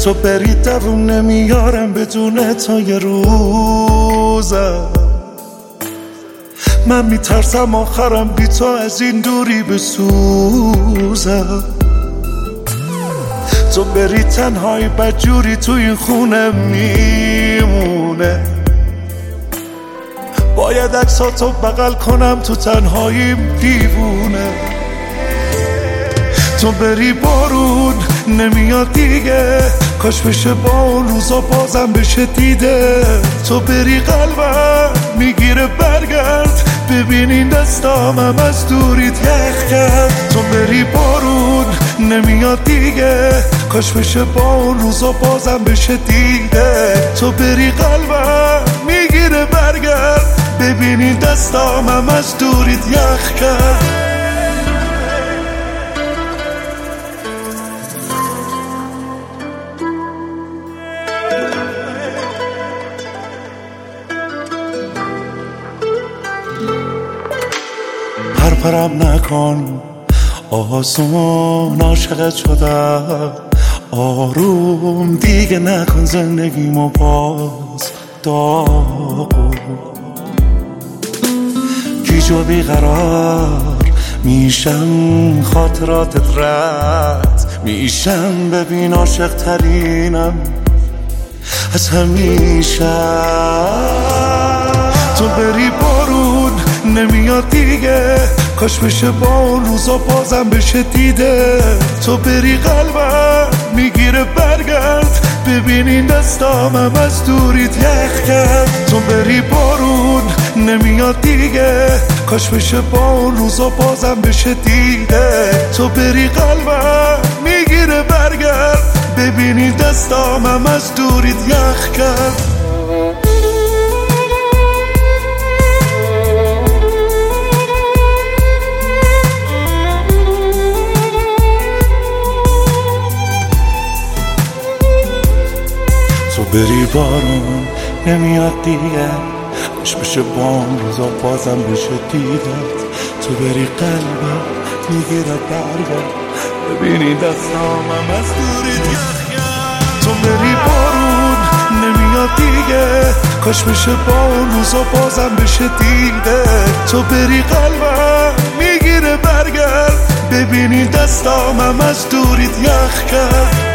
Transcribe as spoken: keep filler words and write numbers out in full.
تو بری دووم نمیارم بدون تو یه روزم. من میترسم آخرم بی تو از این دوری بسوزم. تو بری تنهایی بدجوری تو این خونه میمونه. باید عکساتو بغل کنم تو تنهاییم دیوونه. تو بری بارون نمیاد دیگه، کاش بشه با اون روزا بازم بشه دیده. تو بری قلبم میگیره برگرد، ببین این دستامم از دوریت یخ کرد. تو بری بارون نمیاد دیگه، کاش بشه با اون روزا بازم بشه دیده. تو بری قلبم میگیره برگرد، ببین این دستامم از دوریت یخ کرد. پرپرم نکن آسون، عاشقت شدم آروم دیگه نکن زندگیمو باز داغون. گیج و بیقرار میشم خاطراتت رد میشم، ببین عاشق ترینم از همیشه. تو بری بارون نمیاد دیگه، کاش بشه با اون روزا بازم بشه دیده. تو بری قلبم میگیره برگرد، ببین این دستامم از دوریت یخ کرد. تو بری بارون نمیاد دیگه، کاش بشه با اون روزا بازم بشه دیده. تو بری قلبم میگیره برگرد، ببین این دستامم از دوریت یخ کرد. تو بری بارون نمیاد دیگه، کاش بشه با اون روزا بازم بشه دیدت. تو بری قلبم میگیره برگرد، ببینی دستامم از دوری یخ کرد. تو بری بارون نمیاد دیگه، کاش بشه با اون روزا بازم بشه دیده. تو بری قلبم میگیره برگرد، ببینی دستامم از دوریت یخ کرد.